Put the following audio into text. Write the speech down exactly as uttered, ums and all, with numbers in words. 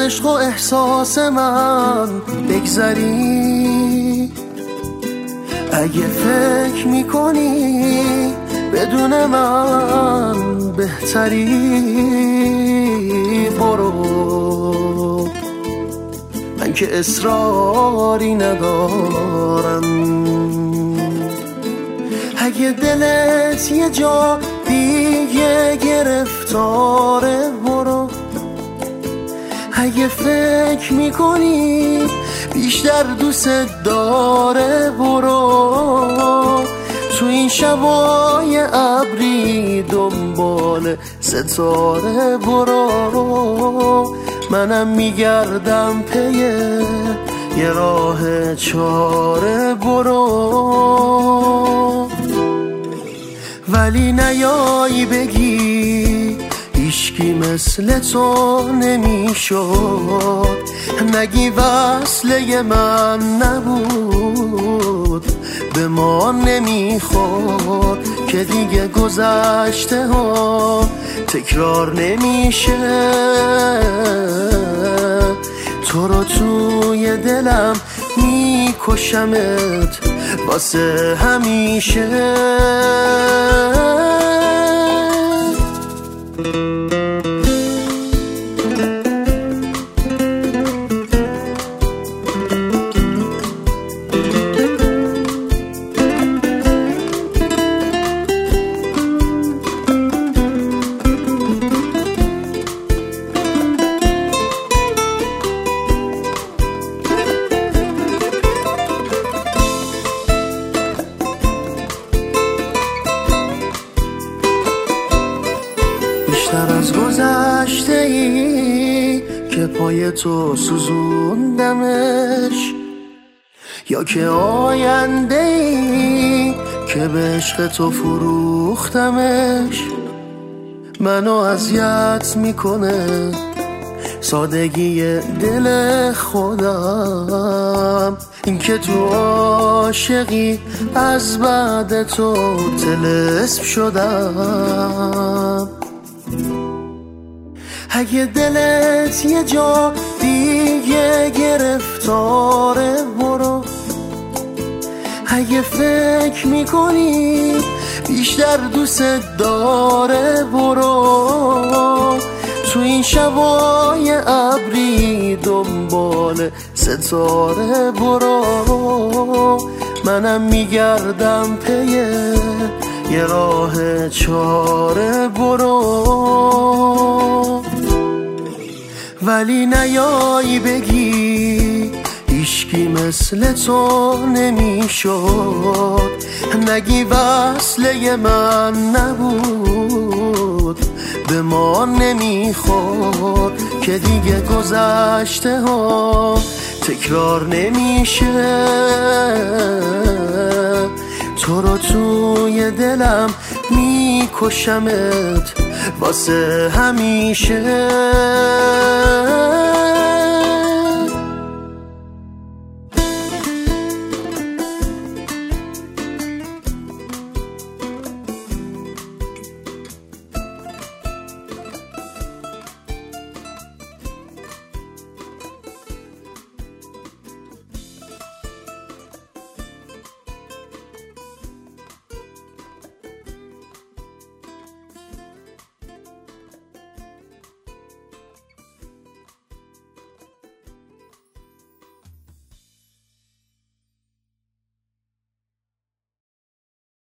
عشق و احساس من بگذری، اگه فکر میکنی بدون من بهتری برو، من که اصراری ندارم. اگه دلت یه جا دیگه گرفتاره برو، اگه فکر میکنی بیشتر دوست داره برو، تو این شبای ابری دنبال ستاره برو، منم میگردم پی یه راه چاره برو. ولی نیایی بگی هیچکی مثل تو نمیشد، نگی وصله من نبود به ما نمیخورد، که دیگه گذشته ها تکرار نمیشه، تو رو توی دلم میکشمت واسه همیشه. بیشتر از گذشته ای که پای تو سوزوندمش، یا که آینده ای که به عشق تو فروختمش، منو اذیت میکنه سادگی دل خودم، این که تو عاشقی از بعد تو طلسم شدم. اگه دلت یه جا دیگه گرفتاره برو، اگه فکر میکنی بیشتر دوست داره برو، تو این شبای ابری دنبال ستاره برو، منم میگردم پی یه راه چاره برو. ولی نیایی بگی هیچکی مثل تو نمیشد، نگی وصله من نبود به ما نمیخورد، که دیگه گذشته ها تکرار نمیشه، تو رو توی دلم میکشمت واسه همیشه.